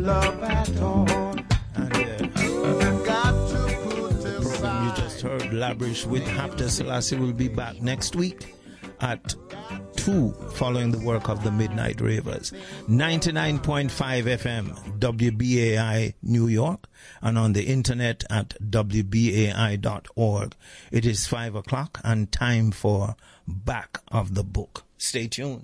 love at all. And the program you just heard, Labrish with Hapta Selassie, will be back next week at 2 following the work of the Midnight Ravers. 99.5 FM WBAI New York, and on the internet at WBAI.org. It is 5 o'clock and time for Back of the Book. Stay tuned.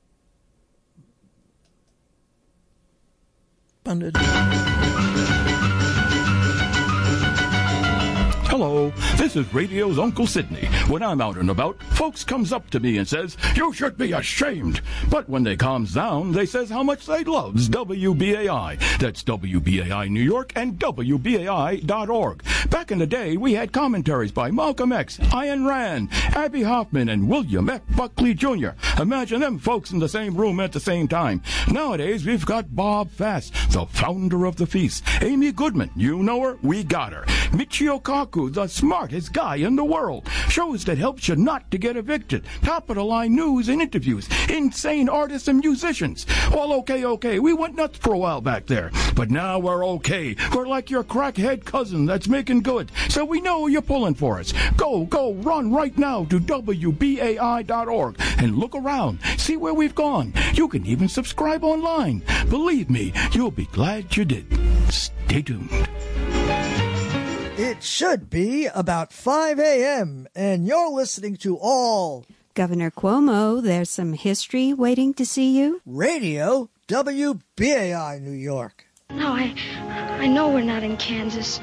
Hello, this is Radio's Uncle Sydney. When I'm out and about, folks comes up to me and says, "You should be ashamed." But when they calms down, they says how much they loves WBAI. That's WBAI New York and WBAI.org. Back in the day, we had commentaries by Malcolm X, Ayn Rand, Abby Hoffman, and William F. Buckley Jr. Imagine them folks in the same room at the same time. Nowadays, we've got Bob Fass, the founder of the feast. Amy Goodman, you know her? We got her. Michio Kaku, the smartest guy in the world. Shows that helps you not to get evicted. Top-of-the-line news and interviews. Insane artists and musicians. All okay. We went nuts for a while back there. But now we're okay. We're like your crackhead cousin that's making good. So we know you're pulling for us. Go, run right now to WBAI.org and look around. See where we've gone. You can even subscribe online. Believe me, you'll be glad you did. Stay tuned. It should be about 5 a.m., and you're listening to all Governor Cuomo, there's some history waiting to see you. Radio WBAI New York. No, I know we're not in Kansas.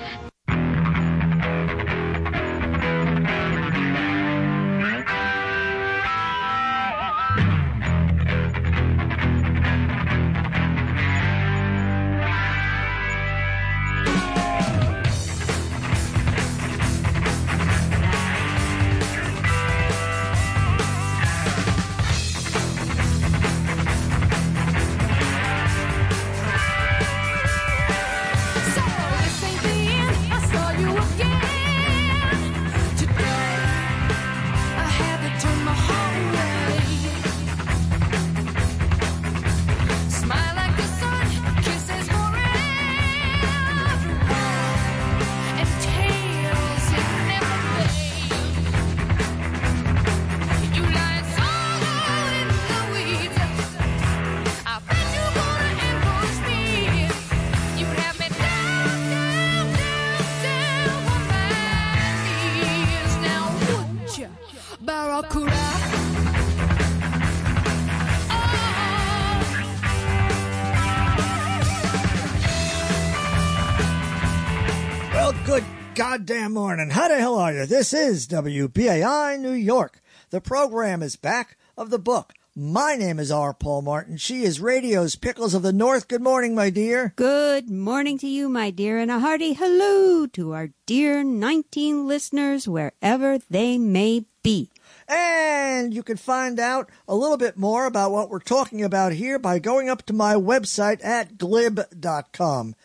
Goddamn morning. How the hell are you? This is WBAI New York. The program is Back of the Book. My name is R. Paul Martin. She is radio's Pickles of the North. Good morning, my dear. Good morning to you, my dear, and a hearty hello to our dear 19 listeners wherever they may be. And you can find out a little bit more about what we're talking about here by going up to my website at glib.com.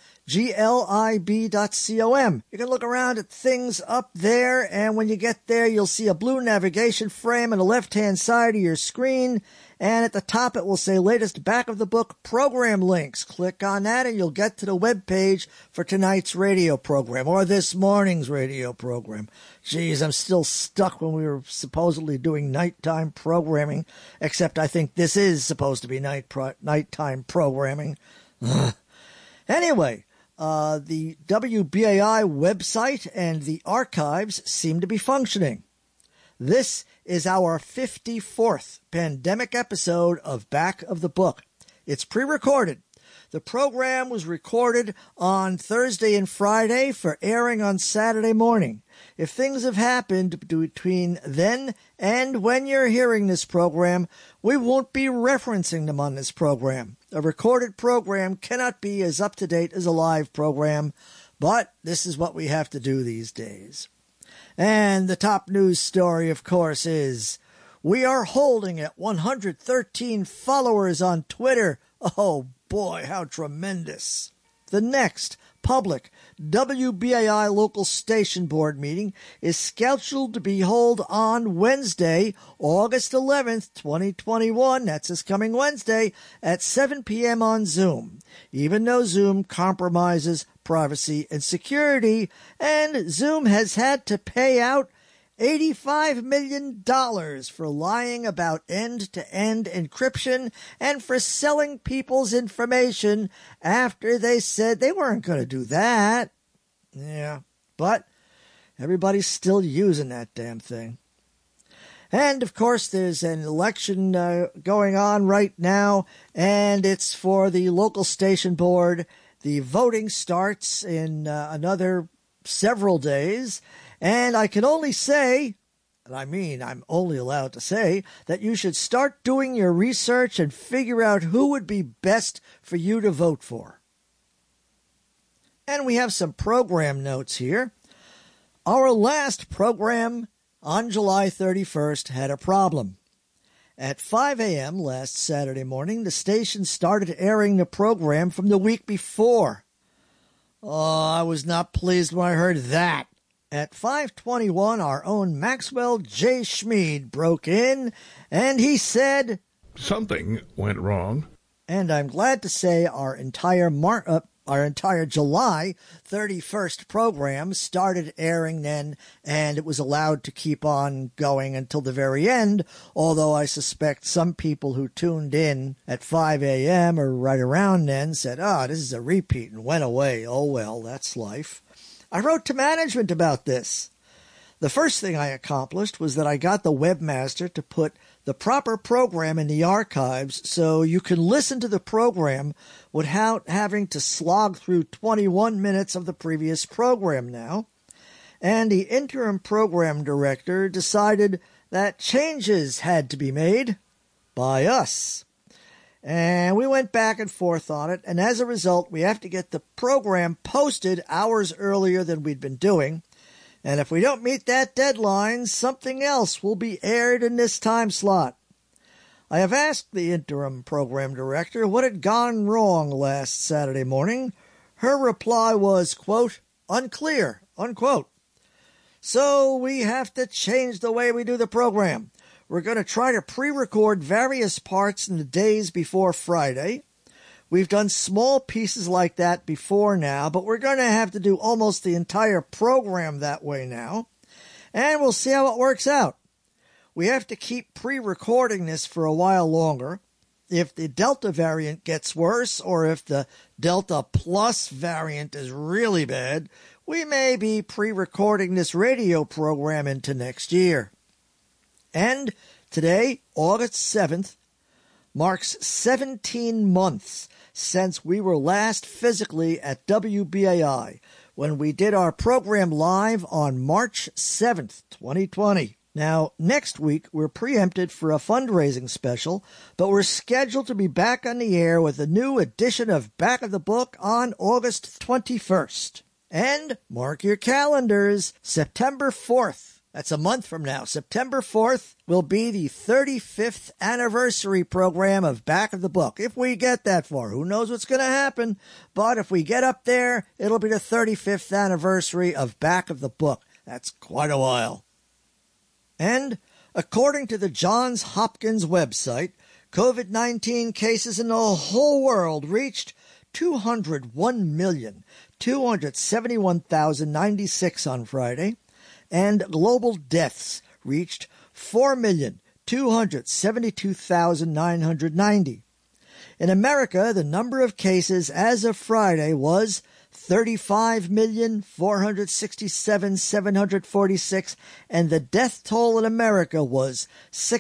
glib.com. You can look around at things up there, and when you get there, you'll see a blue navigation frame on the left-hand side of your screen, and at the top it will say latest Back of the Book program links. Click on that, and you'll get to the web page for tonight's radio program, or this morning's radio program. Geez, I'm still stuck when we were supposedly doing nighttime programming, except I think this is supposed to be nighttime programming. Anyway, the WBAI website and the archives seem to be functioning. This is our 54th pandemic episode of Back of the Book. It's pre-recorded. The program was recorded on Thursday and Friday for airing on Saturday morning. If things have happened between then and when you're hearing this program, we won't be referencing them on this program. A recorded program cannot be as up-to-date as a live program, but this is what we have to do these days. And the top news story, of course, is we are holding at 113 followers on Twitter. Oh, boy, how tremendous. The next public WBAI local station board meeting is scheduled to be held on Wednesday, August 11th, 2021. That's this coming Wednesday at 7 p.m. on Zoom. Even though Zoom compromises privacy and security, and Zoom has had to pay out $85 million for lying about end-to-end encryption and for selling people's information after they said they weren't going to do that. Yeah, but everybody's still using that damn thing. And, of course, there's an election going on right now, and it's for the local station board. The voting starts in another several days. And I can only say, and I mean I'm only allowed to say, that you should start doing your research and figure out who would be best for you to vote for. And we have some program notes here. Our last program on July 31st had a problem. At 5 a.m. last Saturday morning, the station started airing the program from the week before. Oh, I was not pleased when I heard that. At 5:21, our own Maxwell J. Schmid broke in, and he said, "Something went wrong." And I'm glad to say our entire July 31st program started airing then, and it was allowed to keep on going until the very end, although I suspect some people who tuned in at 5 a.m. or right around then said, this is a repeat, and went away. Oh, well, that's life. I wrote to management about this. The first thing I accomplished was that I got the webmaster to put the proper program in the archives so you can listen to the program without having to slog through 21 minutes of the previous program now. And the interim program director decided that changes had to be made by us. And we went back and forth on it, and as a result, we have to get the program posted hours earlier than we'd been doing. And if we don't meet that deadline, something else will be aired in this time slot. I have asked the interim program director what had gone wrong last Saturday morning. Her reply was, quote, "unclear," unquote. So we have to change the way we do the program. We're going to try to pre-record various parts in the days before Friday. We've done small pieces like that before now, but we're going to have to do almost the entire program that way now. And we'll see how it works out. We have to keep pre-recording this for a while longer. If the Delta variant gets worse, or if the Delta Plus variant is really bad, we may be pre-recording this radio program into next year. And today, August 7th, marks 17 months since we were last physically at WBAI when we did our program live on March 7th, 2020. Now, next week, we're preempted for a fundraising special, but we're scheduled to be back on the air with a new edition of Back of the Book on August 21st. And mark your calendars, September 4th. That's a month from now. September 4th will be the 35th anniversary program of Back of the Book. If we get that far, who knows what's going to happen? But if we get up there, it'll be the 35th anniversary of Back of the Book. That's quite a while. And according to the Johns Hopkins website, COVID-19 cases in the whole world reached 201,271,096 on Friday. And global deaths reached 4,272,990. In America, the number of cases as of Friday was 35,467,746, and the death toll in America was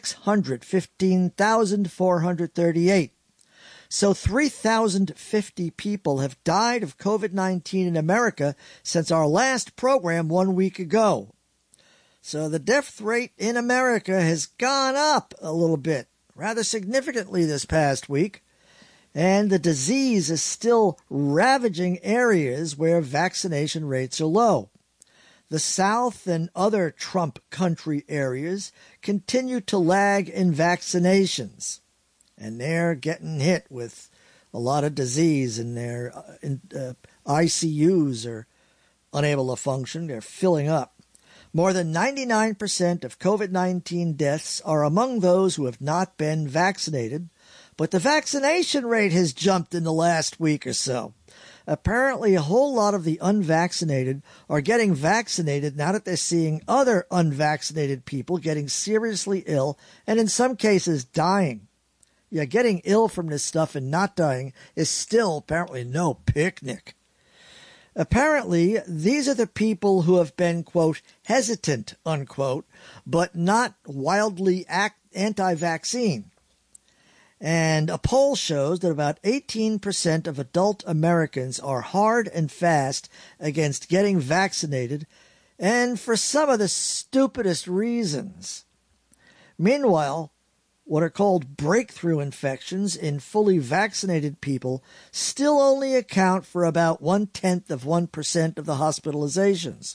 615,438. So 3,050 people have died of COVID-19 in America since our last program 1 week ago. So the death rate in America has gone up a little bit, rather significantly this past week. And the disease is still ravaging areas where vaccination rates are low. The South and other Trump country areas continue to lag in vaccinations. And they're getting hit with a lot of disease in their ICUs are unable to function. They're filling up. More than 99% of COVID-19 deaths are among those who have not been vaccinated, but the vaccination rate has jumped in the last week or so. Apparently, a whole lot of the unvaccinated are getting vaccinated now that they're seeing other unvaccinated people getting seriously ill and in some cases dying. Yeah, getting ill from this stuff and not dying is still apparently no picnic. Apparently, these are the people who have been, quote, hesitant, unquote, but not wildly anti-vaccine. And a poll shows that about 18% of adult Americans are hard and fast against getting vaccinated, and for some of the stupidest reasons. Meanwhile, what are called breakthrough infections in fully vaccinated people still only account for about 0.1% of the hospitalizations.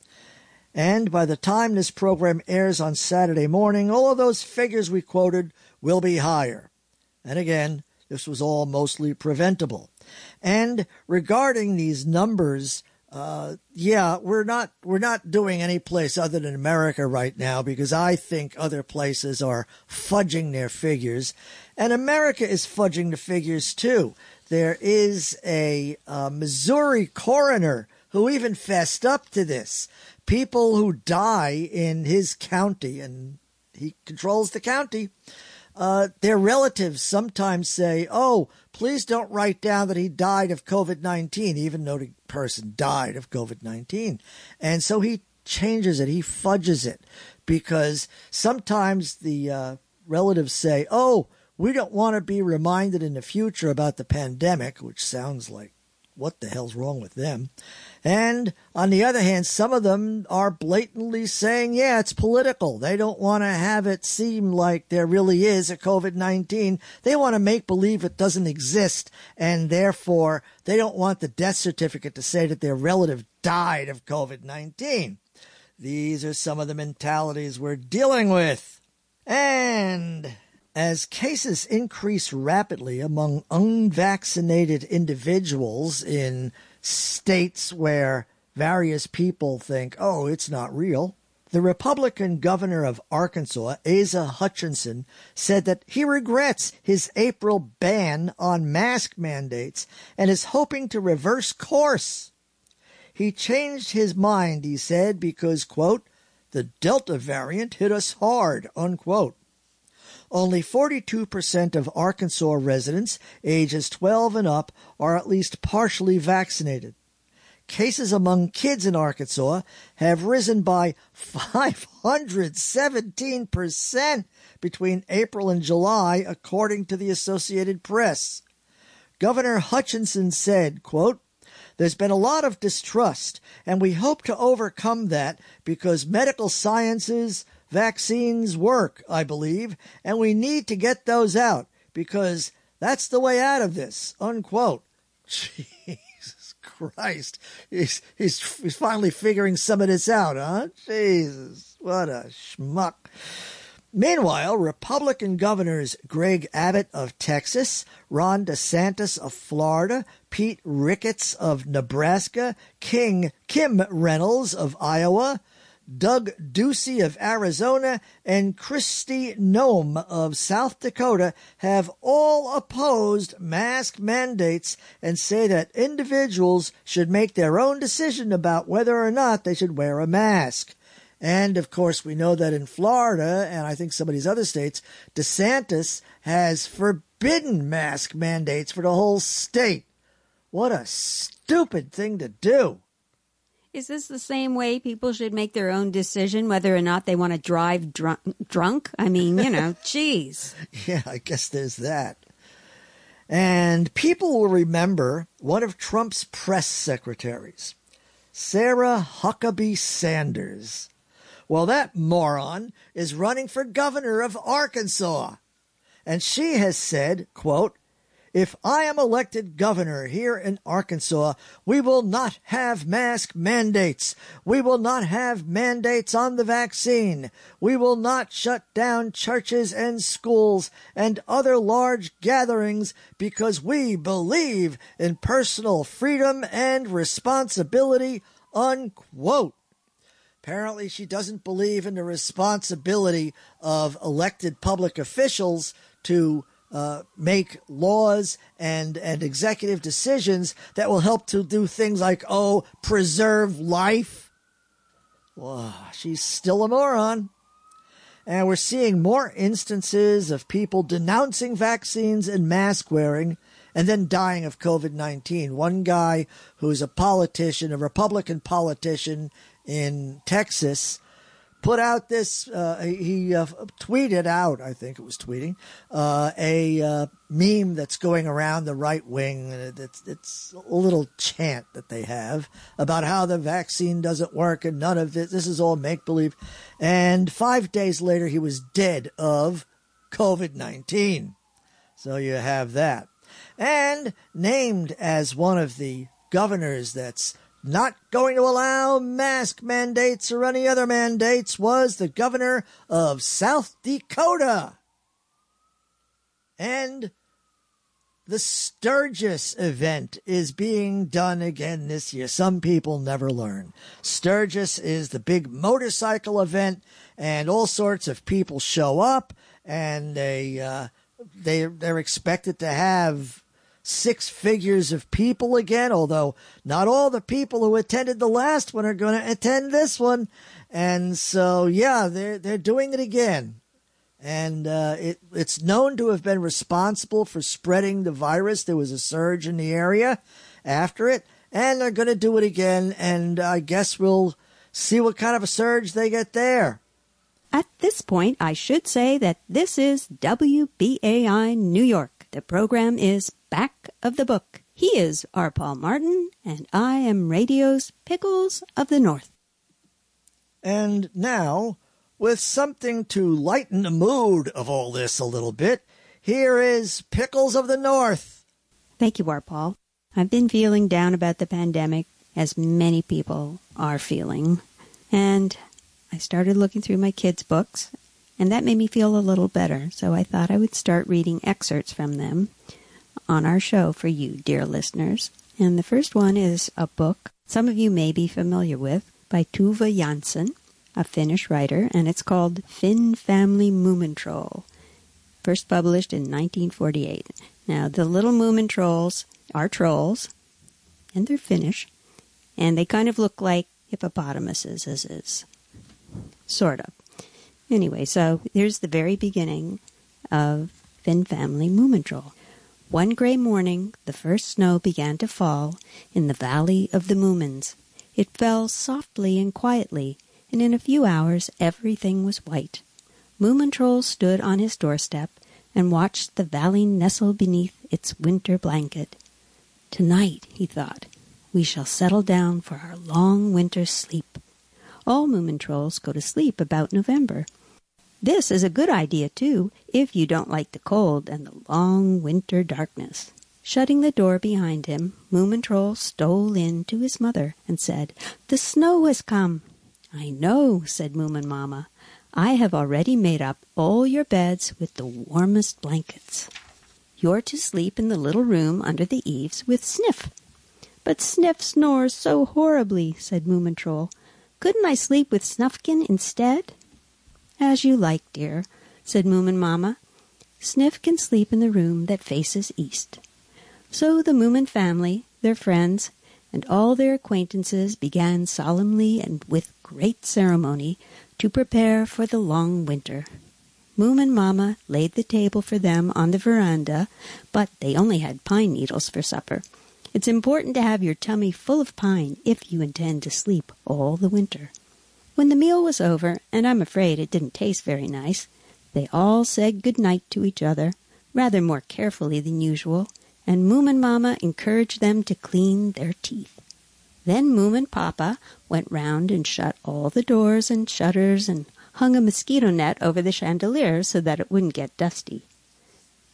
And by the time this program airs on Saturday morning, all of those figures we quoted will be higher. And again, this was all mostly preventable. And regarding these numbers, we're not doing any place other than America right now, because I think other places are fudging their figures, and America is fudging the figures too. There is a Missouri coroner who even fessed up to this. People who die in his county, and he controls the county, their relatives sometimes say, oh, please don't write down that he died of COVID-19, even though the person died of COVID-19. And so he changes it. He fudges it, because sometimes the relatives say, oh, we don't want to be reminded in the future about the pandemic, which sounds like, what the hell's wrong with them? And on the other hand, some of them are blatantly saying, yeah, it's political. They don't want to have it seem like there really is a COVID-19. They want to make believe it doesn't exist, and therefore they don't want the death certificate to say that their relative died of COVID-19. These are some of the mentalities we're dealing with. And as cases increase rapidly among unvaccinated individuals in states where various people think, oh, it's not real, the Republican governor of Arkansas, Asa Hutchinson, said that he regrets his April ban on mask mandates and is hoping to reverse course. He changed his mind, he said, because, quote, the Delta variant hit us hard, unquote. Only 42% of Arkansas residents ages 12 and up are at least partially vaccinated. Cases among kids in Arkansas have risen by 517% between April and July, according to the Associated Press. Governor Hutchinson said, quote, there's been a lot of distrust, and we hope to overcome that because medical sciences, vaccines work, I believe, and we need to get those out because that's the way out of this, unquote. Jesus Christ. He's finally figuring some of this out, huh? Jesus, what a schmuck. Meanwhile, Republican governors Greg Abbott of Texas, Ron DeSantis of Florida, Pete Ricketts of Nebraska, Kim Reynolds of Iowa, Doug Ducey of Arizona, and Kristi Noem of South Dakota have all opposed mask mandates and say that individuals should make their own decision about whether or not they should wear a mask. And, of course, we know that in Florida, and I think some of these other states, DeSantis has forbidden mask mandates for the whole state. What a stupid thing to do. Is this the same way people should make their own decision whether or not they want to drive drunk? I mean, geez. Yeah, I guess there's that. And people will remember one of Trump's press secretaries, Sarah Huckabee Sanders. Well, that moron is running for governor of Arkansas. And she has said, quote, If I am elected governor here in Arkansas, we will not have mask mandates. We will not have mandates on the vaccine. We will not shut down churches and schools and other large gatherings because we believe in personal freedom and responsibility, unquote. Apparently, she doesn't believe in the responsibility of elected public officials to make laws and executive decisions that will help to do things like, preserve life. Wow, she's still a moron. And we're seeing more instances of people denouncing vaccines and mask wearing and then dying of COVID-19. One guy who's a politician, a Republican politician in Texas, put out this, he tweeted out, I think it was tweeting, a meme that's going around the right wing. It's a little chant that they have about how the vaccine doesn't work and none of this is all make-believe. And 5 days later, he was dead of COVID-19. So you have that. And named as one of the governors that's not going to allow mask mandates or any other mandates was the governor of South Dakota. And the Sturgis event is being done again this year. Some people never learn. Sturgis is the big motorcycle event, and all sorts of people show up, and they're expected to have 6 figures of people again, although not all the people who attended the last one are going to attend this one. And so, yeah, they're doing it again. And it's known to have been responsible for spreading the virus. There was a surge in the area after it, and they're going to do it again. And I guess we'll see what kind of a surge they get there. At this point, I should say that this is WBAI New York. The program is Back of the Book. He is R. Paul Martin, and I am radio's Pickles of the North. And now, with something to lighten the mood of all this a little bit, here is Pickles of the North. Thank you, R. Paul. I've been feeling down about the pandemic, as many people are feeling, and I started looking through my kids' books, and that made me feel a little better, so I thought I would start reading excerpts from them on our show for you, dear listeners. And the first one is a book some of you may be familiar with by Tuva Jansson, a Finnish writer, and it's called Finn Family Moomintroll, first published in 1948. Now, the little Moomin trolls are trolls, and they're Finnish, and they kind of look like hippopotamuses, sort of. Anyway, so here's the very beginning of Finn Family Moomintroll. One gray morning, the first snow began to fall in the Valley of the Moomins. It fell softly and quietly, and in a few hours everything was white. Moomintroll stood on his doorstep and watched the valley nestle beneath its winter blanket. Tonight, he thought, we shall settle down for our long winter sleep. All Moomintrolls go to sleep about November. This is a good idea, too, if you don't like the cold and the long winter darkness. Shutting the door behind him, Moomintroll stole in to his mother and said, "The snow has come." "I know," said Moomin Mamma. "I have already made up all your beds with the warmest blankets. You're to sleep in the little room under the eaves with Sniff." "But Sniff snores so horribly," said Moomintroll. "Couldn't I sleep with Snufkin instead?" "As you like, dear," said Moomin Mamma. "Sniff can sleep in the room that faces east." So the Moomin family, their friends, and all their acquaintances began solemnly and with great ceremony to prepare for the long winter. Moomin Mamma laid the table for them on the veranda, but they only had pine needles for supper. It's important to have your tummy full of pine if you intend to sleep all the winter. When the meal was over, and I'm afraid it didn't taste very nice, they all said good night to each other, rather more carefully than usual, and Moomin Mamma encouraged them to clean their teeth. Then Moomin Papa went round and shut all the doors and shutters and hung a mosquito net over the chandelier so that it wouldn't get dusty.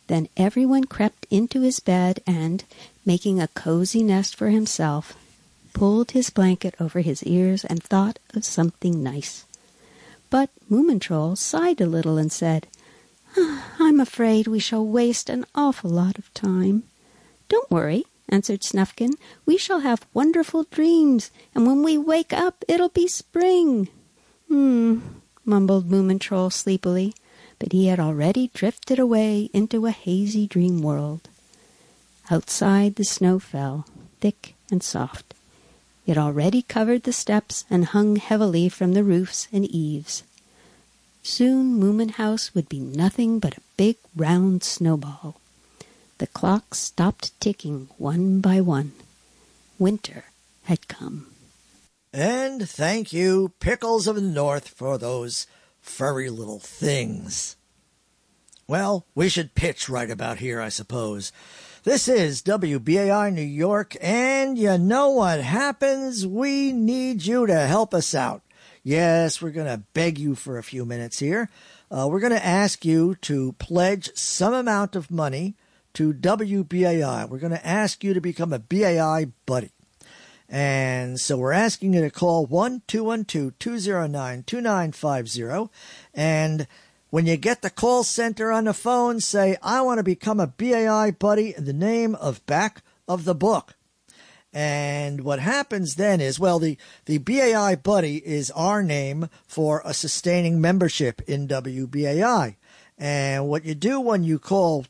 Then everyone crept into his bed and, making a cozy nest for himself, pulled his blanket over his ears and thought of something nice. But Moomintroll sighed a little and said, "I'm afraid we shall waste an awful lot of time." "Don't worry," answered Snufkin. "We shall have wonderful dreams, and when we wake up it'll be spring." Mumbled Moomintroll sleepily, but he had already drifted away into a hazy dream world. Outside the snow fell, thick and soft. It already covered the steps and hung heavily from the roofs and eaves. Soon Moomin House would be nothing but a big round snowball. The clocks stopped ticking one by one. Winter had come. And thank you, Pickles of the North, for those furry little things. Well, we should pitch right about here, I suppose. This is WBAI New York, and you know what happens? We need you to help us out. Yes, we're going to beg you for a few minutes here. We're going to ask you to pledge some amount of money to WBAI. We're going to ask you to become a BAI buddy. And so we're asking you to call 1-212-209-2950. And when you get the call center on the phone, say, "I want to become a BAI buddy in the name of Back of the Book." And what happens then is, well, the BAI buddy is our name for a sustaining membership in WBAI. And what you do when you call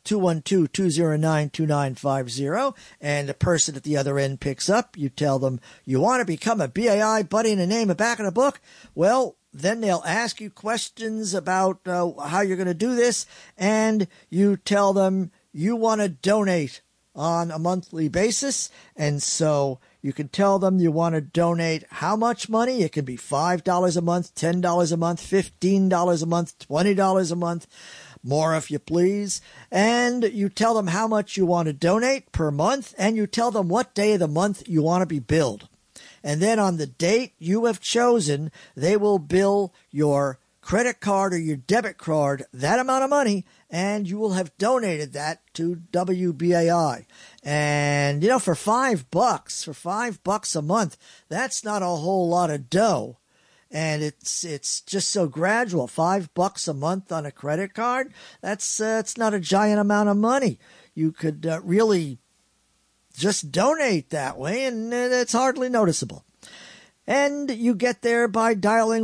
212-209-2950 and the person at the other end picks up, you tell them you want to become a BAI buddy in the name of Back in the Book. Well, then they'll ask you questions about how you're going to do this, and you tell them you want to donate on a monthly basis. And so you can tell them you want to donate how much money. It can be $5 a month, $10 a month, $15 a month, $20 a month, more if you please. And you tell them how much you want to donate per month, and you tell them what day of the month you want to be billed. And then on the date you have chosen, they will bill your credit card or your debit card that amount of money, and you will have donated that to WBAI. And, you know, for $5 a month, that's not a whole lot of dough. And it's just so gradual. $5 a month on a credit card, that's it's not a giant amount of money. You could really just donate that way, and it's hardly noticeable. And you get there by dialing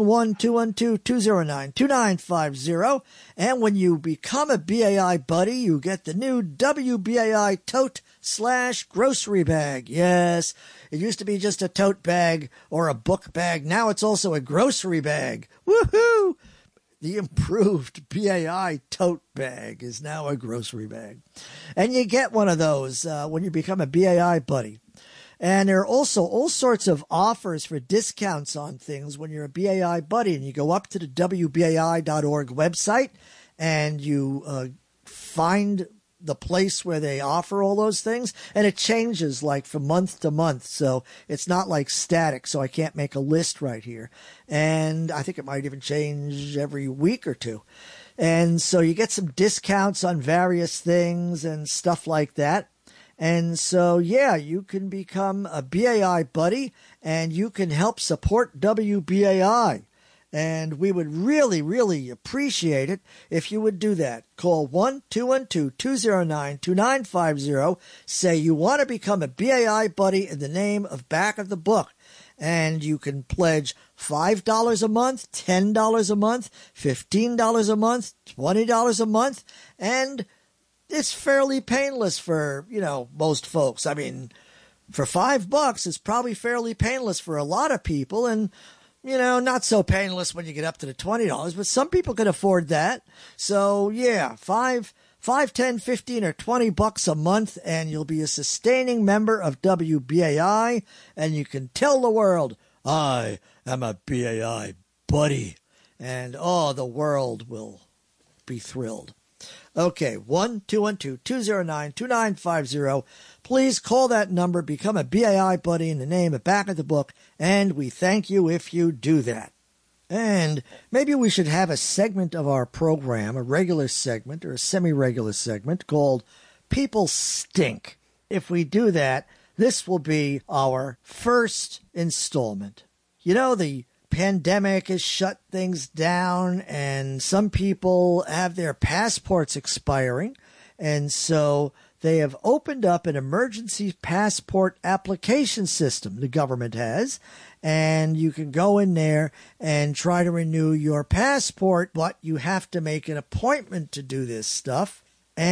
1-212-209-2950. And when you become a BAI buddy, you get the new WBAI tote/grocery bag. Yes, it used to be just a tote bag or a book bag. Now it's also a grocery bag. Woohoo! The improved BAI tote bag is now a grocery bag. And you get one of those when you become a BAI buddy. And there are also all sorts of offers for discounts on things when you're a BAI buddy. And you go up to the WBAI.org website and you find the place where they offer all those things. And it changes like from month to month. So it's not like static. So I can't make a list right here. And I think it might even change every week or two. And so you get some discounts on various things and stuff like that. And so, yeah, you can become a BAI buddy and you can help support WBAI. And we would really, really appreciate it if you would do that. Call 1-212-209-2950. Say you want to become a BAI buddy in the name of Back of the Book. And you can pledge $5 a month, $10 a month, $15 a month, $20 a month, and it's fairly painless for, most folks. I mean, for $5, it's probably fairly painless for a lot of people, and, not so painless when you get up to the $20, but some people can afford that. So, yeah, $5, $10, $15, or $20 a month, and you'll be a sustaining member of WBAI, and you can tell the world, I am a BAI buddy, and, the world will be thrilled. Okay, 1-212-209-2950. Please call that number, become a BAI buddy in the name of Back of the Book, and we thank you if you do that. And maybe we should have a segment of our program, a regular segment or a semi-regular segment called People Stink. If we do that, this will be our first installment. You know, the pandemic has shut things down, and some people have their passports expiring, and so they have opened up an emergency passport application system the government has, and you can go in there and try to renew your passport, but you have to make an appointment to do this stuff,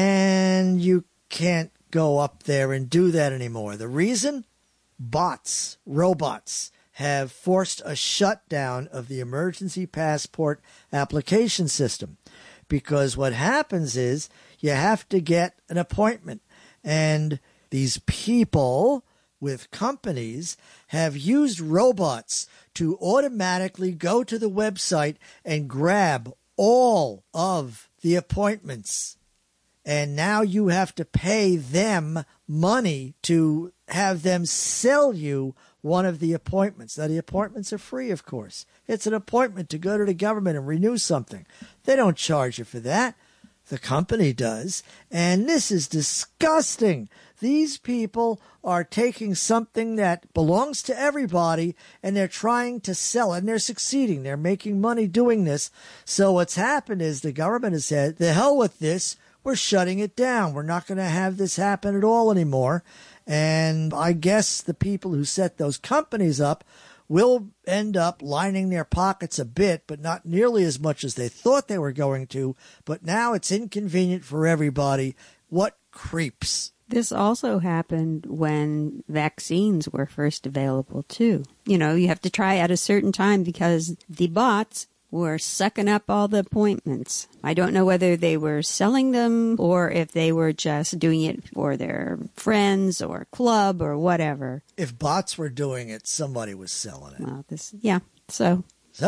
and you can't go up there and do that anymore. The reason? Bots, robots, have forced a shutdown of the emergency passport application system, because what happens is you have to get an appointment, and these people with companies have used robots to automatically go to the website and grab all of the appointments. And now you have to pay them money to have them sell you one of the appointments. Now, the appointments are free, of course. It's an appointment to go to the government and renew something. They don't charge you for that. The company does. And this is disgusting. These people are taking something that belongs to everybody, and they're trying to sell it, and they're succeeding. They're making money doing this. So what's happened is the government has said, the hell with this. We're shutting it down. We're not going to have this happen at all anymore. And I guess the people who set those companies up will end up lining their pockets a bit, but not nearly as much as they thought they were going to. But now it's inconvenient for everybody. What creeps? This also happened when vaccines were first available, too. You know, you have to try at a certain time because the bots were sucking up all the appointments. I don't know whether they were selling them or if they were just doing it for their friends or club or whatever. If bots were doing it, somebody was selling it. Well, So,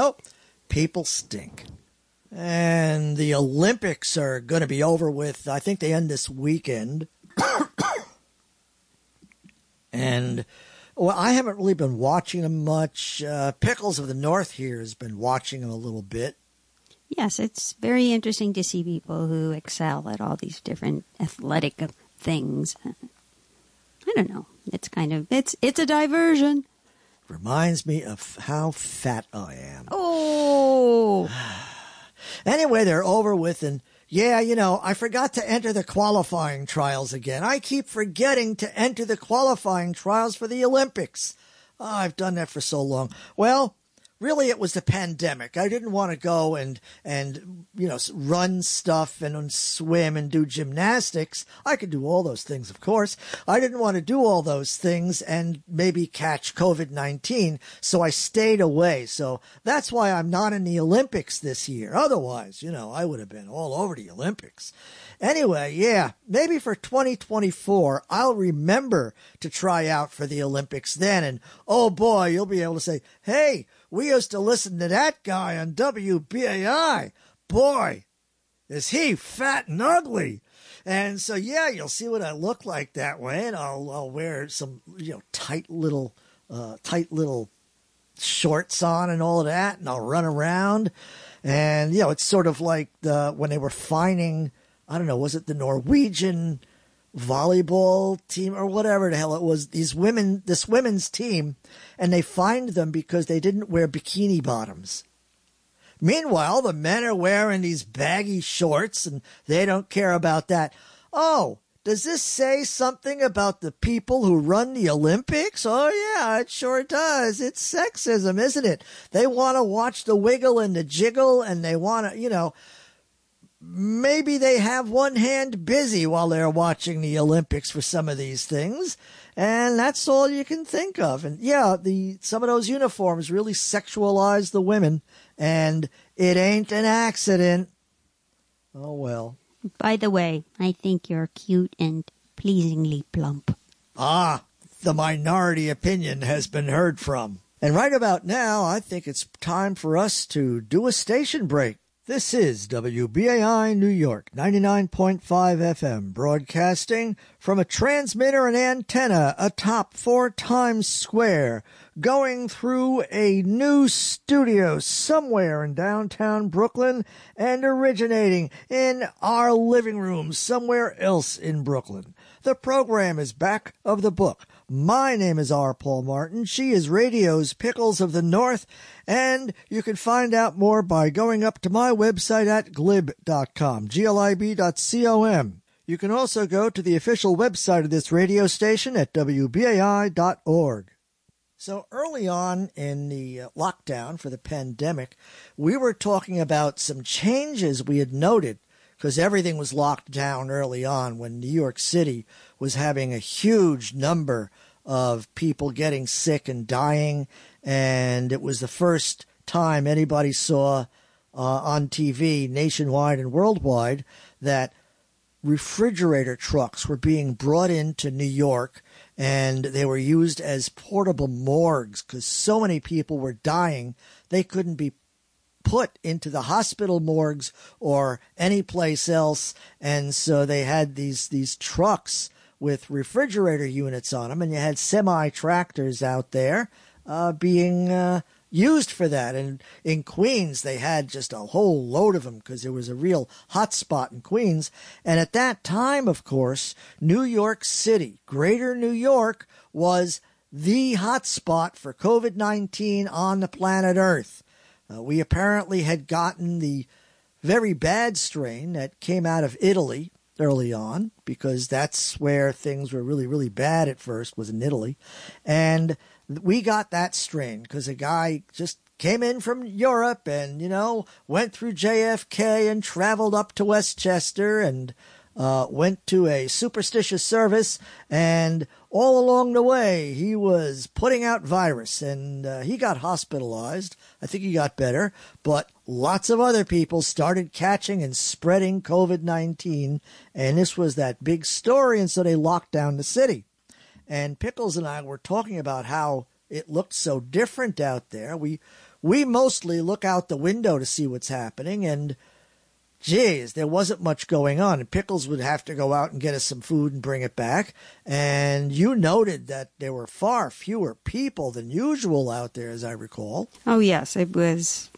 people stink. And the Olympics are going to be over with. I think they end this weekend. And well, I haven't really been watching them much. Pickles of the North here has been watching them a little bit. Yes, it's very interesting to see people who excel at all these different athletic things. I don't know. It's kind of, it's a diversion. Reminds me of how fat I am. Oh! Anyway, they're over with, and yeah, you know, I forgot to enter the qualifying trials again. I keep forgetting to enter the qualifying trials for the Olympics. Oh, I've done that for so long. Well, really, it was the pandemic. I didn't want to go and you know, run stuff and swim and do gymnastics. I could do all those things, of course. I didn't want to do all those things and maybe catch COVID-19, so I stayed away. So that's why I'm not in the Olympics this year. Otherwise, you know, I would have been all over the Olympics. Anyway, yeah, maybe for 2024, I'll remember to try out for the Olympics then. And oh boy, you'll be able to say, hey, we used to listen to that guy on WBAI. Boy, is he fat and ugly. And so, yeah, you'll see what I look like that way. And I'll wear some, you know, tight little shorts on and all of that. And I'll run around. And, you know, it's sort of like when they were fining, I don't know, was it the Norwegian volleyball team or whatever the hell it was, this women's team, and they fined them because they didn't wear bikini bottoms. Meanwhile, the men are wearing these baggy shorts and they don't care about that. Oh, does this say something about the people who run the Olympics? Oh yeah, it sure does. It's sexism, isn't it? They want to watch the wiggle and the jiggle, and they want to, you know, maybe they have one hand busy while they're watching the Olympics for some of these things, and that's all you can think of. And yeah, some of those uniforms really sexualize the women, and it ain't an accident. Oh well. By the way, I think you're cute and pleasingly plump. Ah, the minority opinion has been heard from. And right about now, I think it's time for us to do a station break. This is WBAI New York, 99.5 FM, broadcasting from a transmitter and antenna atop 4 Times Square, going through a new studio somewhere in downtown Brooklyn and originating in our living room somewhere else in Brooklyn. The program is Back of the Book. My name is R. Paul Martin. She is radio's Pickles of the North, and you can find out more by going up to my website at glib.com, glib.com. You can also go to the official website of this radio station at wbai.org. So early on in the lockdown for the pandemic, we were talking about some changes we had noted because everything was locked down early on when New York City was having a huge number of people getting sick and dying, and it was the first time anybody saw on TV nationwide and worldwide that refrigerator trucks were being brought into New York, and they were used as portable morgues because so many people were dying they couldn't be put into the hospital morgues or any place else, and so they had these trucks with refrigerator units on them, and you had semi-tractors out there being used for that. And in Queens, they had just a whole load of them because there was a real hot spot in Queens. And at that time, of course, New York City, Greater New York, was the hot spot for COVID-19 on the planet Earth. We apparently had gotten the very bad strain that came out of Italy early on, because that's where things were really, really bad at first, was in Italy. And we got that strain because a guy just came in from Europe and, went through JFK and traveled up to Westchester and went to a superstitious service, and all along the way he was putting out virus, and he got hospitalized. I think he got better, but lots of other people started catching and spreading COVID-19, and this was that big story, and so they locked down the city. And Pickles and I were talking about how it looked so different out there. We mostly look out the window to see what's happening, and geez, there wasn't much going on. And Pickles would have to go out and get us some food and bring it back. And you noted that there were far fewer people than usual out there, as I recall. Oh, yes, it was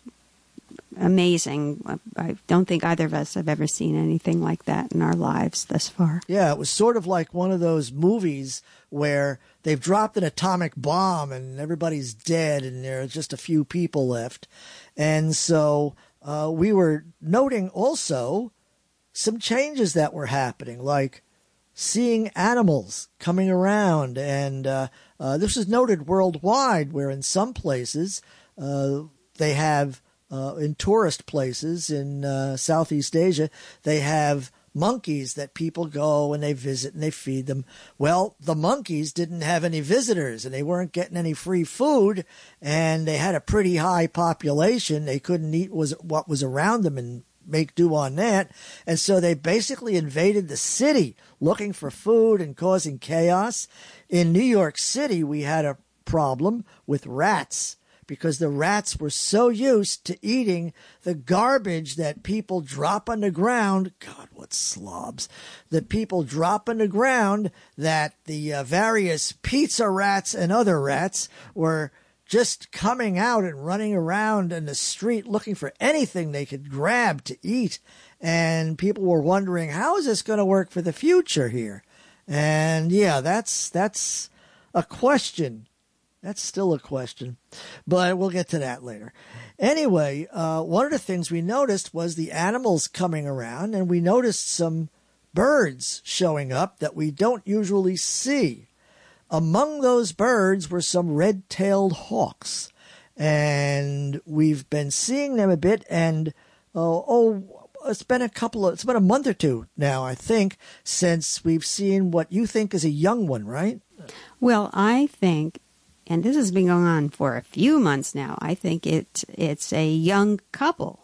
amazing. I don't think either of us have ever seen anything like that in our lives thus far. Yeah, it was sort of like one of those movies where they've dropped an atomic bomb and everybody's dead and there are just a few people left. And so we were noting also some changes that were happening, like seeing animals coming around. And this is noted worldwide, where in some places they have, in tourist places in Southeast Asia, they have monkeys that people go and they visit and they feed them. Well, the monkeys didn't have any visitors and they weren't getting any free food, and they had a pretty high population. They couldn't eat what was around them and make do on that. And so they basically invaded the city looking for food and causing chaos. In New York City, we had a problem with rats, because the rats were so used to eating the garbage that people drop on the ground. God, what slobs. That people drop on the ground, that the various pizza rats and other rats were just coming out and running around in the street looking for anything they could grab to eat. And people were wondering, how is this going to work for the future here? And yeah, that's a question. That's still a question, but we'll get to that later. Anyway, one of the things we noticed was the animals coming around, and we noticed some birds showing up that we don't usually see. Among those birds were some red-tailed hawks, and we've been seeing them a bit, and it's been a month or two now, I think, since we've seen what you think is a young one, right? Well, I think, and this has been going on for a few months now, I think it's a young couple.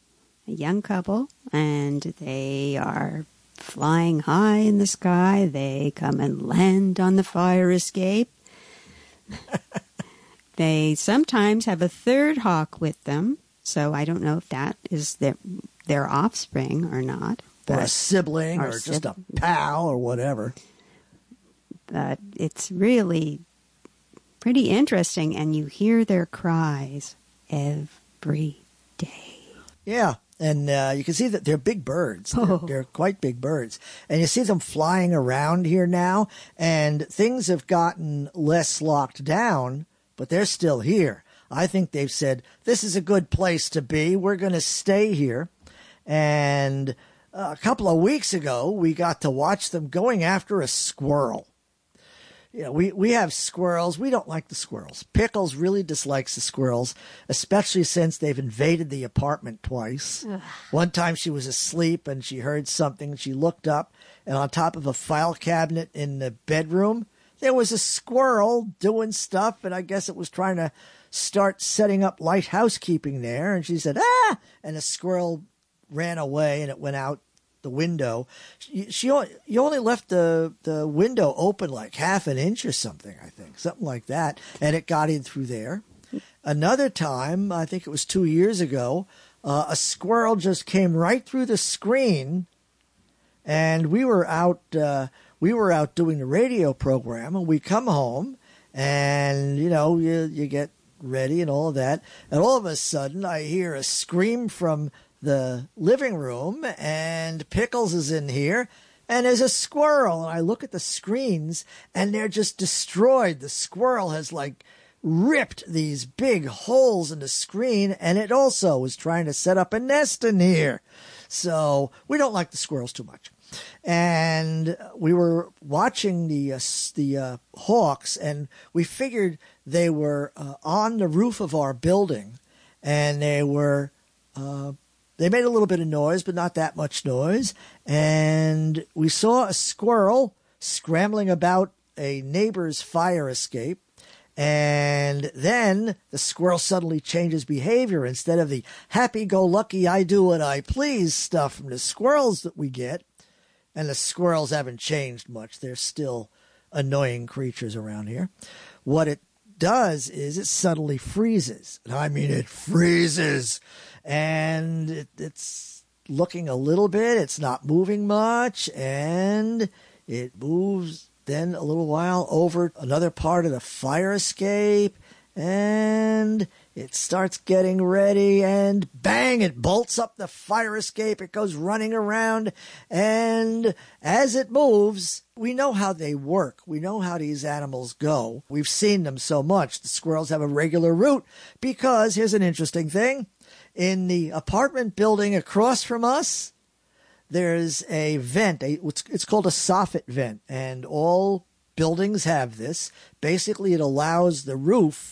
And they are flying high in the sky. They come and land on the fire escape. They sometimes have a third hawk with them. So I don't know if that is their offspring or not. Or a sibling or just a pal or whatever. But it's really pretty interesting, and you hear their cries every day. Yeah, and you can see that they're big birds. They're quite big birds. And you see them flying around here now, and things have gotten less locked down, but they're still here. I think they've said, this is a good place to be. We're going to stay here. And a couple of weeks ago, we got to watch them going after a squirrel. You know, we have squirrels. We don't like the squirrels. Pickles really dislikes the squirrels, especially since they've invaded the apartment twice. Ugh. One time she was asleep and she heard something. She looked up, and on top of a file cabinet in the bedroom, there was a squirrel doing stuff, and I guess it was trying to start setting up light housekeeping there. And she said, ah! And the squirrel ran away, and it went out the window. You only left the window open like half an inch or something, I think, something like that, and it got in through there. Another time, I think it was 2 years ago, a squirrel just came right through the screen, and we were out doing the radio program, and we come home, and you get ready and all of that, and all of a sudden I hear a scream from the living room, and Pickles is in here, and there's a squirrel, and I look at the screens, and they're just destroyed. The squirrel has ripped these big holes in the screen, and it also was trying to set up a nest in here. So we don't like the squirrels too much. And we were watching the hawks, and we figured they were on the roof of our building, and they were they made a little bit of noise, but not that much noise. And we saw a squirrel scrambling about a neighbor's fire escape. And then the squirrel suddenly changes behavior. Instead of the happy-go-lucky, I do what I please stuff from the squirrels that we get, and the squirrels haven't changed much. They're still annoying creatures around here. What it does is it suddenly freezes. And I mean, it freezes. And it's looking a little bit. It's not moving much. And it moves then a little while over another part of the fire escape. And it starts getting ready, and bang, it bolts up the fire escape. It goes running around, and as it moves, we know how they work. We know how these animals go. We've seen them so much. The squirrels have a regular route because, here's an interesting thing. In the apartment building across from us, there's a vent. It's called a soffit vent, and all buildings have this. Basically, it allows the roof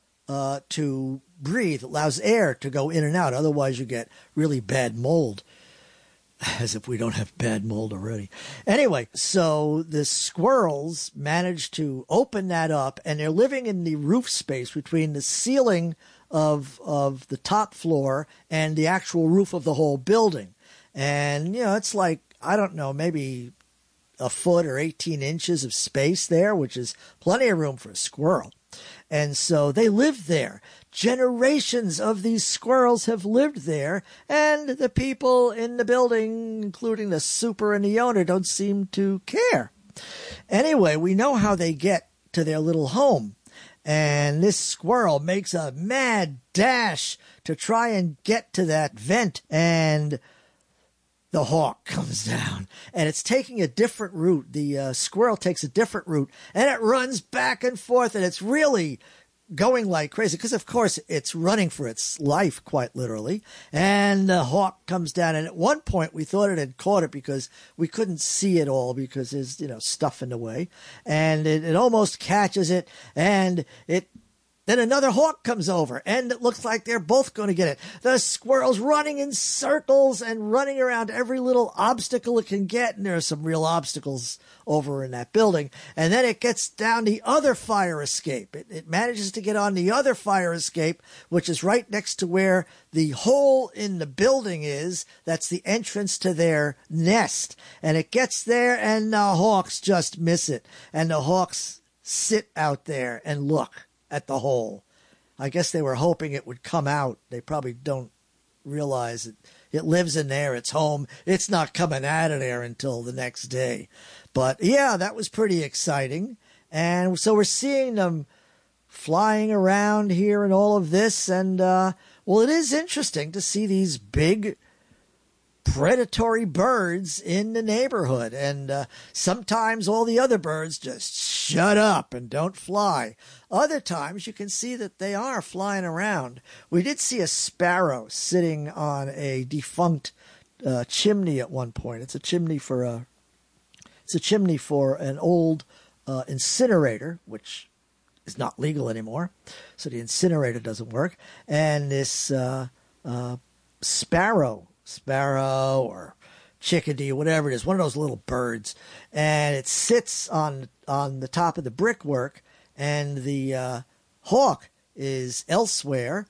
to breathe, allows air to go in and out. Otherwise, you get really bad mold. As if we don't have bad mold already. Anyway, so the squirrels managed to open that up, and they're living in the roof space between the ceiling of the top floor and the actual roof of the whole building. And, it's I don't know, maybe a foot or 18 inches of space there, which is plenty of room for a squirrel. And so they live there. Generations of these squirrels have lived there, and the people in the building, including the super and the owner, don't seem to care. Anyway, we know how they get to their little home. And this squirrel makes a mad dash to try and get to that vent, and the hawk comes down, and it's taking a different route. The squirrel takes a different route, and it runs back and forth, and it's really going like crazy because, of course, it's running for its life, quite literally. And the hawk comes down, and at one point we thought it had caught it because we couldn't see it all because there's, stuff in the way. And it almost catches it, and then another hawk comes over, and it looks like they're both going to get it. The squirrel's running in circles and running around every little obstacle it can get, and there are some real obstacles over in that building. And then it gets down the other fire escape. It manages to get on the other fire escape, which is right next to where the hole in the building is. That's the entrance to their nest. And it gets there, and the hawks just miss it. And the hawks sit out there and look at the hole. I guess they were hoping it would come out. They probably don't realize it lives in there. It's home. It's not coming out of there until the next day. But yeah, that was pretty exciting. And so we're seeing them flying around here and all of this. And, well, it is interesting to see these big predatory birds in the neighborhood. And sometimes all the other birds just shut up and don't fly. Other times you can see that they are flying around. We did see a sparrow sitting on a defunct chimney at one point. It's a chimney for an old incinerator, which is not legal anymore. So the incinerator doesn't work. And this sparrow or chickadee, whatever it is, one of those little birds, and it sits on the top of the brickwork, and the hawk is elsewhere,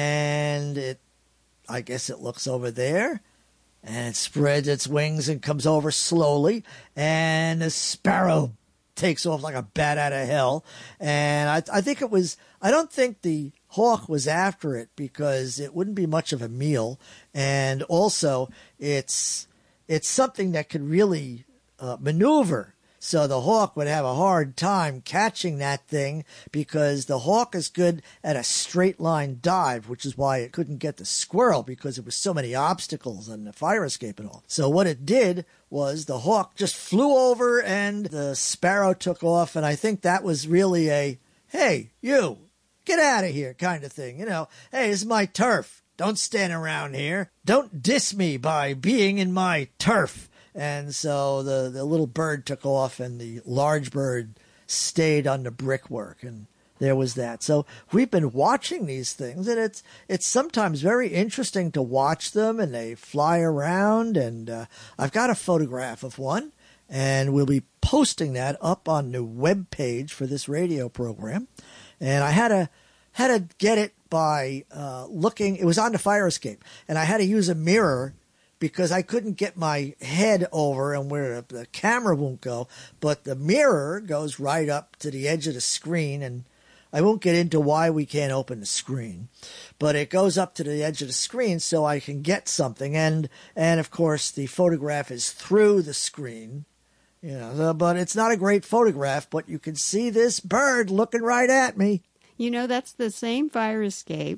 and I guess it looks over there, and it spreads its wings and comes over slowly, and the sparrow takes off like a bat out of hell. And I think it was, I don't think the hawk was after it because it wouldn't be much of a meal. And also it's something that could really maneuver. So the hawk would have a hard time catching that thing because the hawk is good at a straight line dive, which is why it couldn't get the squirrel because there were so many obstacles and the fire escape and all. So what it did was the hawk just flew over and the sparrow took off. And I think that was really a, hey, you, get out of here kind of thing. You know, hey, this is my turf. Don't stand around here. Don't diss me by being in my turf. And so the little bird took off and the large bird stayed on the brickwork, and there was that. So we've been watching these things, and it's sometimes very interesting to watch them, and they fly around. And I've got a photograph of one, and we'll be posting that up on the web page for this radio program. And I had to get it by looking. It was on the fire escape, and I had to use a mirror because I couldn't get my head over and where the camera won't go. But the mirror goes right up to the edge of the screen, and I won't get into why we can't open the screen. But it goes up to the edge of the screen so I can get something. And of course, the photograph is through the screen. You know, but it's not a great photograph, but you can see this bird looking right at me. You know, that's the same fire escape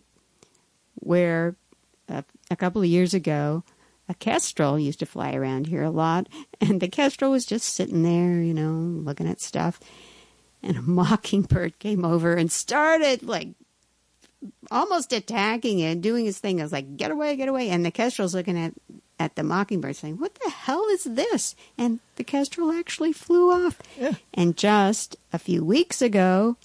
where a couple of years ago, a kestrel used to fly around here a lot, and the kestrel was just sitting there, you know, looking at stuff, and a mockingbird came over and started, like, almost attacking it, doing his thing. I was like, get away, and the kestrel's looking at the mockingbird saying, what the hell is this? And the kestrel actually flew off. Yeah. And just a few weeks ago,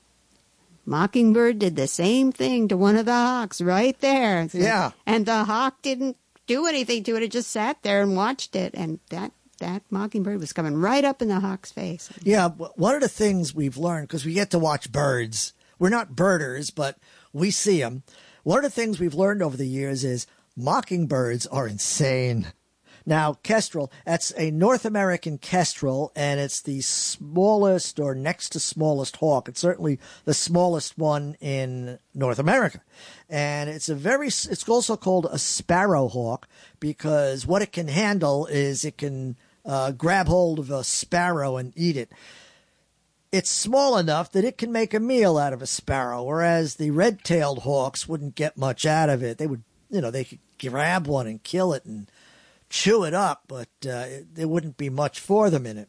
mockingbird did the same thing to one of the hawks right there. So, yeah. And the hawk didn't do anything to it. It just sat there and watched it. And that mockingbird was coming right up in the hawk's face. Yeah. One of the things we've learned, because we get to watch birds, we're not birders, but we see them. One of the things we've learned over the years is mockingbirds are insane. Now, kestrel, that's a North American kestrel, and it's the smallest or next to smallest hawk. It's certainly the smallest one in North America. And it's also called a sparrow hawk because what it can handle is it can grab hold of a sparrow and eat it. It's small enough that it can make a meal out of a sparrow, whereas the red-tailed hawks wouldn't get much out of it. They would, they could grab one and kill it and chew it up, but there wouldn't be much for them in it.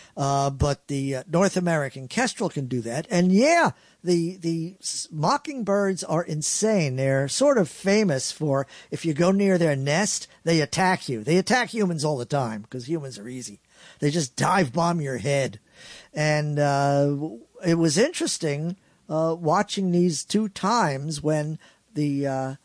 But the North American kestrel can do that. And yeah, the mockingbirds are insane. They're sort of famous for, if you go near their nest, they attack you. They attack humans all the time because humans are easy. They just dive bomb your head. And it was interesting watching these two times when the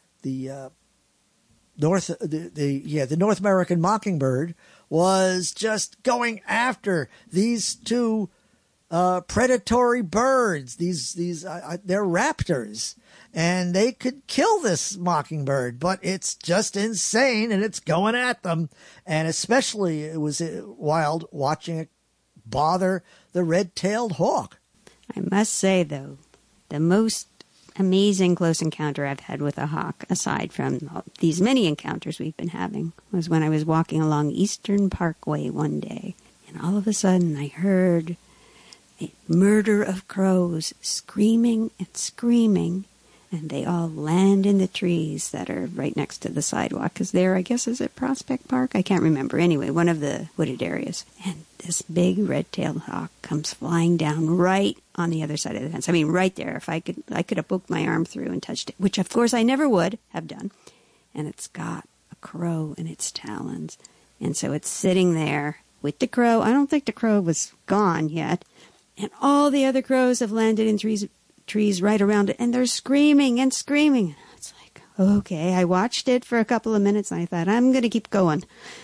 North American mockingbird was just going after these two predatory birds. They're raptors, and they could kill this mockingbird, but it's just insane, and it's going at them. And especially it was wild watching it bother the red-tailed hawk. I must say, though, the most amazing close encounter I've had with a hawk, aside from these many encounters we've been having, was when I was walking along Eastern Parkway one day, and all of a sudden I heard a murder of crows screaming and screaming, and they all land in the trees that are right next to the sidewalk. Because there, I guess, is it Prospect Park? I can't remember. Anyway, one of the wooded areas. And this big red-tailed hawk comes flying down right on the other side of the fence. I mean, right there. If I could have poked my arm through and touched it, which, of course, I never would have done. And it's got a crow in its talons. And so it's sitting there with the crow. I don't think the crow was gone yet. And all the other crows have landed in trees right around it, and they're screaming and screaming. It's like, okay, I watched it for a couple of minutes, and I thought, I'm going to keep going.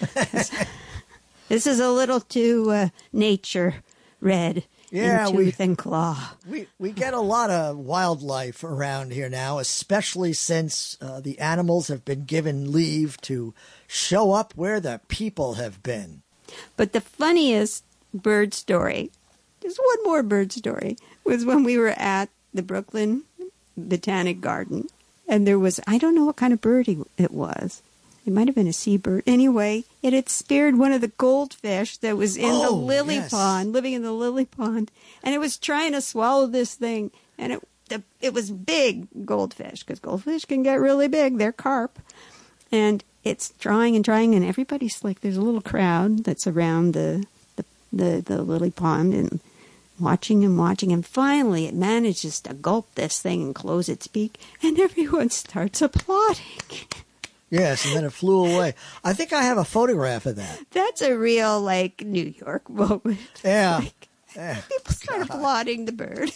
This is a little too nature red in tooth and claw. We get a lot of wildlife around here now, especially since the animals have been given leave to show up where the people have been. But the funniest bird story, just one more bird story, was when we were at the Brooklyn Botanic Garden, and there was, I don't know what kind of bird it was. It might have been a seabird. Anyway, it had speared one of the goldfish that was in the lily pond, living in the lily pond, and it was trying to swallow this thing, and it was big goldfish, because goldfish can get really big. They're carp, and it's trying, and everybody's like, there's a little crowd that's around the lily pond, and watching and finally it manages to gulp this thing and close its beak, and everyone starts applauding. Yes, and then it flew away. I think I have a photograph of that. That's a real, New York moment. Yeah. People start applauding the bird.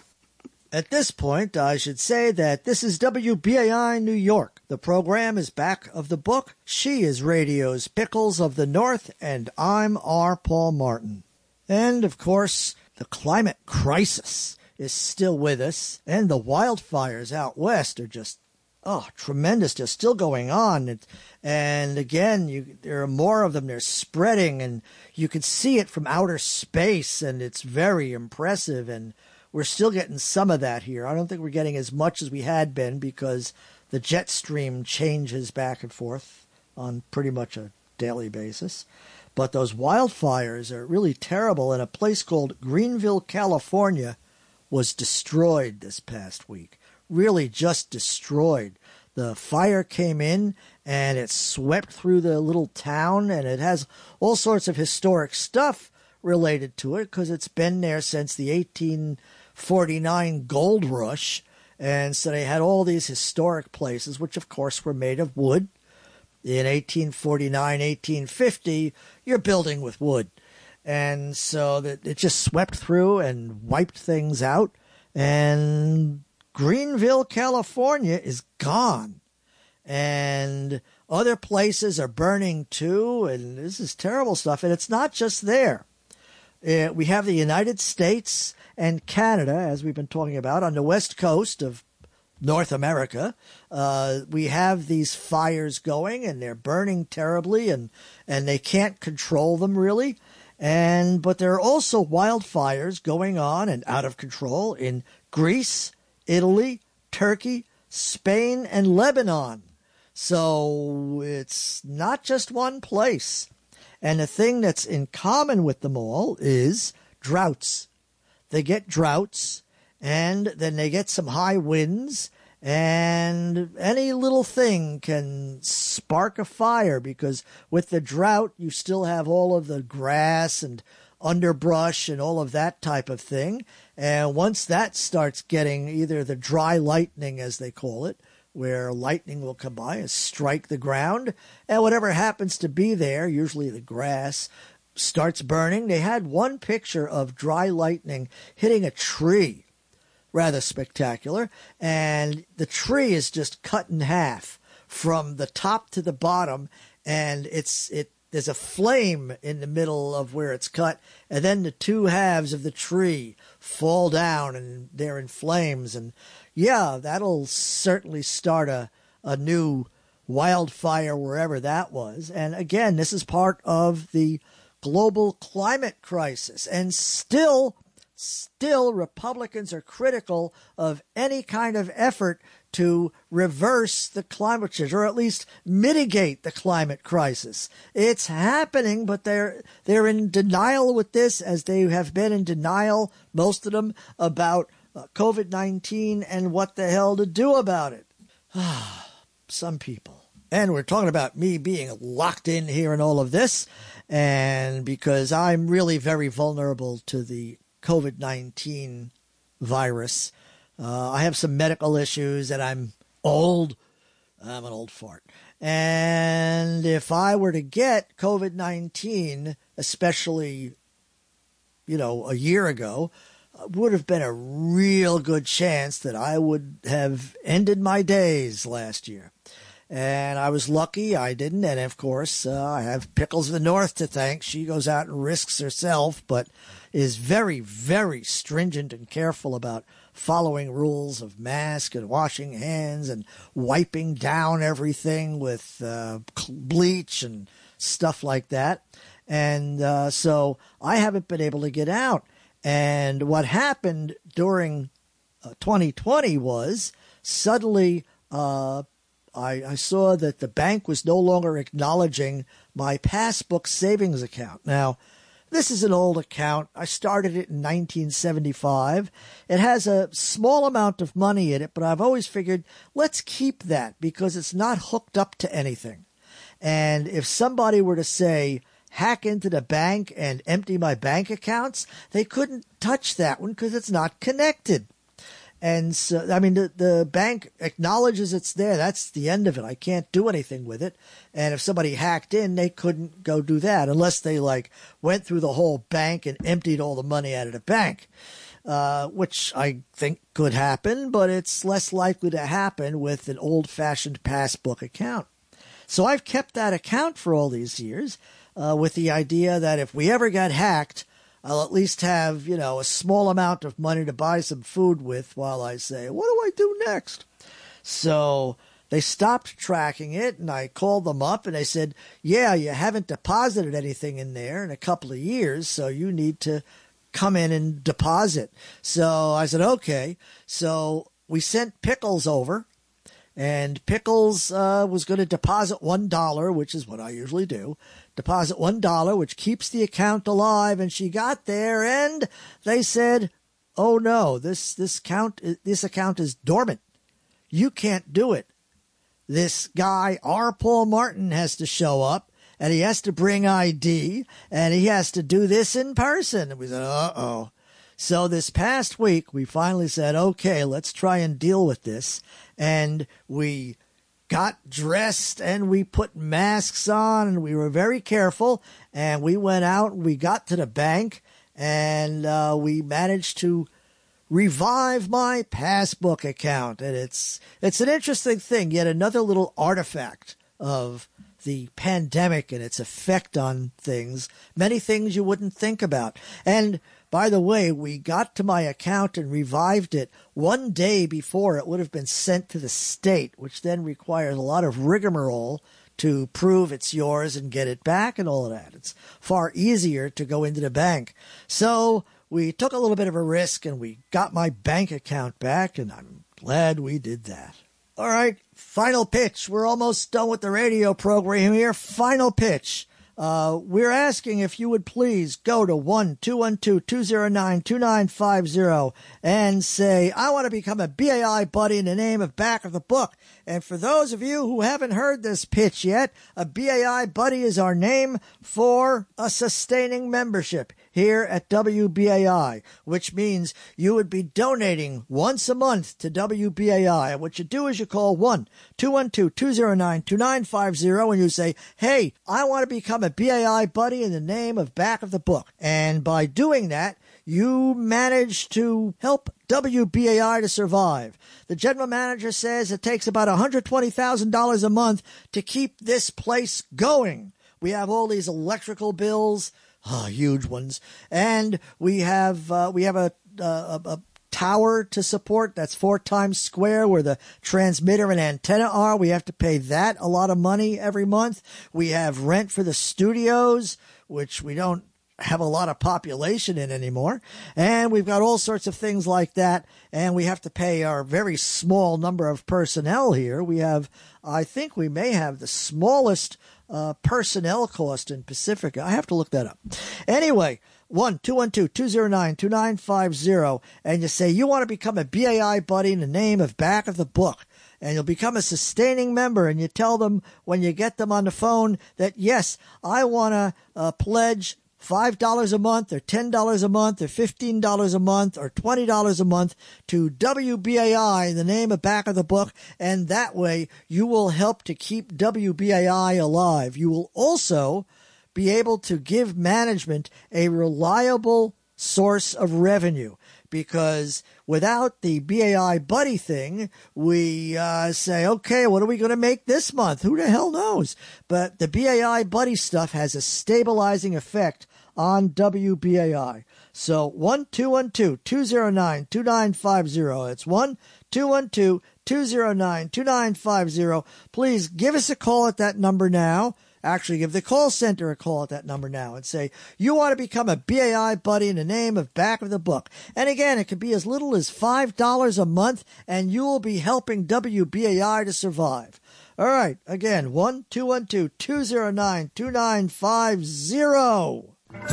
At this point, I should say that this is WBAI New York. The program is Back of the Book. She is radio's Pickles of the North, and I'm R. Paul Martin. And, of course, the climate crisis is still with us, and the wildfires out west are just, tremendous. They're still going on. And again, there are more of them. They're spreading, and you can see it from outer space, and it's very impressive. And we're still getting some of that here. I don't think we're getting as much as we had been because the jet stream changes back and forth on pretty much a daily basis. But those wildfires are really terrible, and a place called Greenville, California, was destroyed this past week. Really just destroyed. The fire came in, and it swept through the little town, and it has all sorts of historic stuff related to it because it's been there since the 1849 gold rush. And so they had all these historic places, which, of course, were made of wood. In 1849, 1850, you're building with wood. And so that it just swept through and wiped things out. And Greenville, California is gone. And other places are burning too. And this is terrible stuff. And it's not just there. We have the United States and Canada, as we've been talking about, on the west coast of North America. We have these fires going, and they're burning terribly, and they can't control them really. But there are also wildfires going on and out of control in Greece, Italy, Turkey, Spain, and Lebanon. So it's not just one place. And the thing that's in common with them all is droughts. They get droughts, and then they get some high winds, and any little thing can spark a fire because with the drought, you still have all of the grass and underbrush and all of that type of thing. And once that starts getting either the dry lightning, as they call it, where lightning will come by and strike the ground, and whatever happens to be there, usually the grass, starts burning. They had one picture of dry lightning hitting a tree, rather spectacular, and the tree is just cut in half from the top to the bottom, and there's a flame in the middle of where it's cut, and then the two halves of the tree fall down, and they're in flames. And yeah, that'll certainly start a new wildfire wherever that was. And again, this is part of the global climate crisis. And still, still Republicans are critical of any kind of effort to reverse the climate change, or at least mitigate the climate crisis. It's happening, but they're in denial with this, as they have been in denial, most of them, about COVID-19 and what the hell to do about it. Some people. And we're talking about me being locked in here and all of this, and because I'm really very vulnerable to the COVID-19 virus. I have some medical issues, and I'm old. I'm an old fart. And if I were to get COVID-19, especially, a year ago, would have been a real good chance that I would have ended my days last year. And I was lucky I didn't. And, of course, I have Pickles of the North to thank. She goes out and risks herself, but is very, very stringent and careful about following rules of mask and washing hands and wiping down everything with bleach and stuff like that. And so I haven't been able to get out. And what happened during 2020 was suddenly I saw that the bank was no longer acknowledging my passbook savings account. Now, this is an old account. I started it in 1975. It has a small amount of money in it, but I've always figured, let's keep that because it's not hooked up to anything. And if somebody were to say, hack into the bank and empty my bank accounts, they couldn't touch that one because it's not connected. And so, the bank acknowledges it's there. That's the end of it. I can't do anything with it. And if somebody hacked in, they couldn't go do that unless they went through the whole bank and emptied all the money out of the bank, which I think could happen, but it's less likely to happen with an old-fashioned passbook account. So I've kept that account for all these years with the idea that if we ever got hacked, I'll at least have, a small amount of money to buy some food with while I say, what do I do next? So they stopped tracking it, and I called them up, and they said, yeah, you haven't deposited anything in there in a couple of years, so you need to come in and deposit. So I said, okay. So we sent Pickles over, and Pickles was going to deposit $1, which is what I usually do. Deposit $1, which keeps the account alive, and she got there, and they said, "Oh no, this account is dormant. You can't do it. This guy R. Paul Martin has to show up, and he has to bring ID, and he has to do this in person." And we said, "Uh-oh." So this past week, we finally said, "Okay, let's try and deal with this," and we got dressed and we put masks on and we were very careful, and we went out and we got to the bank, and we managed to revive my passbook account. And it's an interesting thing, yet another little artifact of the pandemic and its effect on things, many things you wouldn't think about. And by the way, we got to my account and revived it one day before it would have been sent to the state, which then requires a lot of rigmarole to prove it's yours and get it back and all of that. It's far easier to go into the bank. So we took a little bit of a risk and we got my bank account back, and I'm glad we did that. All right, final pitch. We're almost done with the radio program here. Final pitch. We're asking if you would please go to 1-212-209-2950 and say, I want to become a BAI buddy in the name of Back of the Book. And for those of you who haven't heard this pitch yet, a BAI buddy is our name for a sustaining membership here at WBAI, which means you would be donating once a month to WBAI. And what you do is you call 1-212-209-2950 and you say, hey, I want to become a BAI buddy in the name of Back of the Book. And by doing that, you manage to help WBAI to survive. The general manager says it takes about $120,000 a month to keep this place going. We have all these electrical bills, huge ones, and we have a tower to support that's 4 times square where the transmitter and antenna are. We have to pay that a lot of money every month. We have rent for the studios, which we don't have a lot of population in anymore. And we've got all sorts of things like that. And we have to pay our very small number of personnel here. I think we may have the smallest personnel cost in Pacifica. I have to look that up. Anyway, 1-212-209-2950. And you say you want to become a BAI buddy in the name of Back of the Book. And you'll become a sustaining member, and you tell them when you get them on the phone that, yes, I want to pledge $5 a month or $10 a month or $15 a month or $20 a month to WBAI in the name of Back of the Book, and that way you will help to keep WBAI alive. You will also be able to give management a reliable source of revenue, because without the BAI buddy thing, we say, okay, what are we going to make this month? Who the hell knows? But the BAI buddy stuff has a stabilizing effect on WBAI. So 1-212-209-2950. It's 1-212-209-2950. Please give us a call at that number now. Actually, give the call center a call at that number now and say, you want to become a BAI buddy in the name of Back of the Book. And again, it could be as little as $5 a month, and you will be helping WBAI to survive. All right, again, 1-212-209-2950.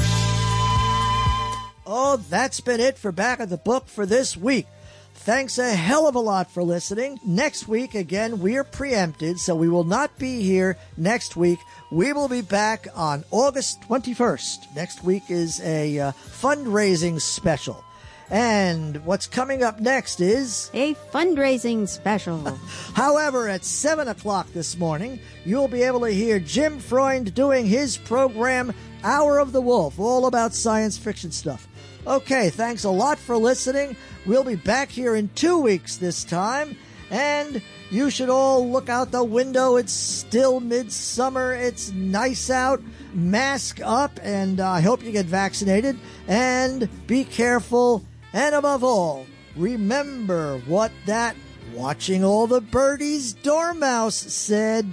Oh, that's been it for Back of the Book for this week. Thanks a hell of a lot for listening. Next week, again, we're preempted, so we will not be here next week. We will be back on August 21st. Next week is a fundraising special. And what's coming up next is a fundraising special. However, at 7 o'clock this morning, you'll be able to hear Jim Freund doing his program, Hour of the Wolf, all about science fiction stuff. Okay, thanks a lot for listening. We'll be back here in 2 weeks this time, and you should all look out the window. It's still midsummer. It's nice out. Mask up, and I hope you get vaccinated, and be careful. And above all, remember what that watching all the birdies dormouse said.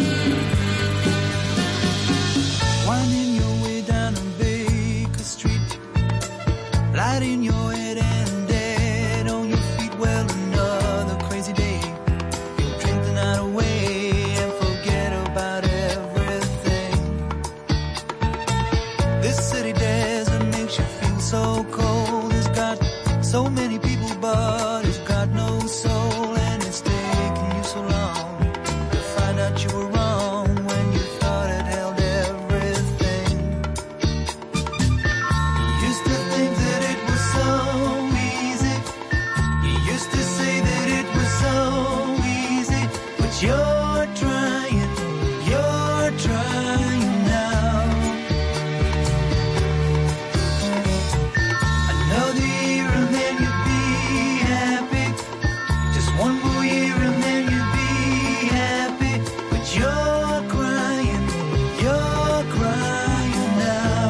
Winding your way down on Baker Street, light in your head and dead on your feet. Well, another crazy day. You'll drink the night away and forget about everything. This city desert makes you feel so cold. It's got so many people, but it's got no soul. And it's taken you so long to find out you were wrong when you thought it held everything. You used to think that it was so easy. You used to say that it was so easy. But you're trying now. Another year and then you'd be happy. Just one more year and then you'd be happy. But you're crying now.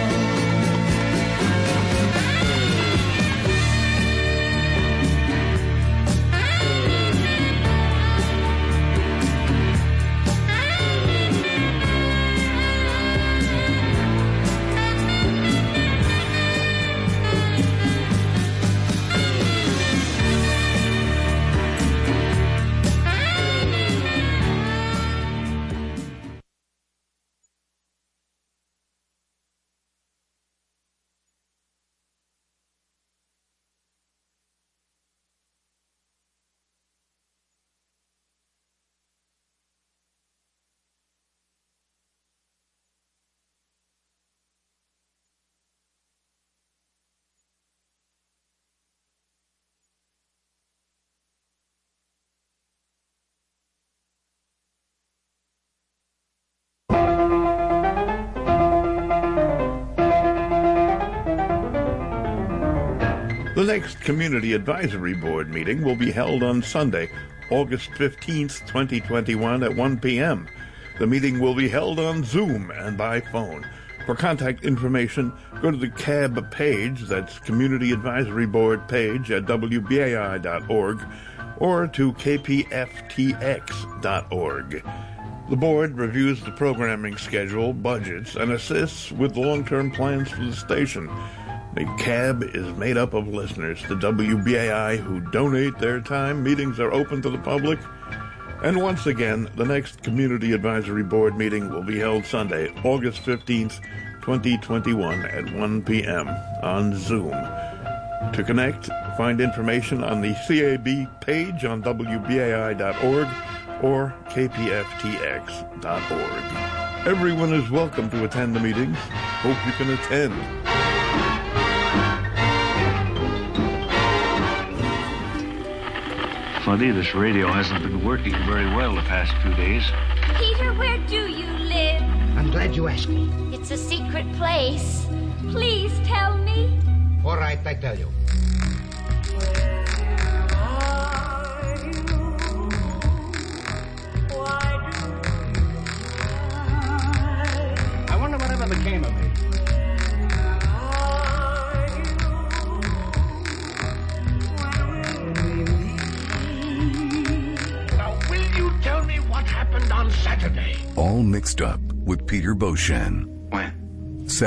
The next Community Advisory Board meeting will be held on Sunday, August 15th, 2021 at 1 p.m. The meeting will be held on Zoom and by phone. For contact information, go to the CAB page, that's Community Advisory Board page at WBAI.org, or to KPFTX.org. The board reviews the programming schedule, budgets, and assists with long-term plans for the station. The CAB is made up of listeners to WBAI who donate their time. Meetings are open to the public. And once again, the next Community Advisory Board meeting will be held Sunday, August 15th, 2021 at 1 p.m. on Zoom. To connect, find information on the CAB page on WBAI.org or KPFTX.org. Everyone is welcome to attend the meetings. Hope you can attend. Funny, this radio hasn't been working very well the past 2 days. Peter, where do you live? I'm glad you asked me. It's a secret place. Please tell me. All right, I tell you. I wonder whatever became of me. Now, will you tell me what happened on Saturday? All Mixed Up with Peter Beauchamp.